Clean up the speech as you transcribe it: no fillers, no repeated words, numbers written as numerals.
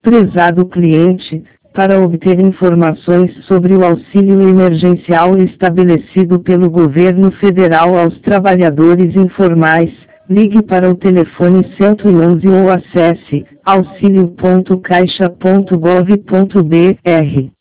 Prezado cliente, para obter informações sobre o auxílio emergencial estabelecido pelo governo federal aos trabalhadores informais, ligue para o telefone 111 ou acesse auxilio.caixa.gov.br.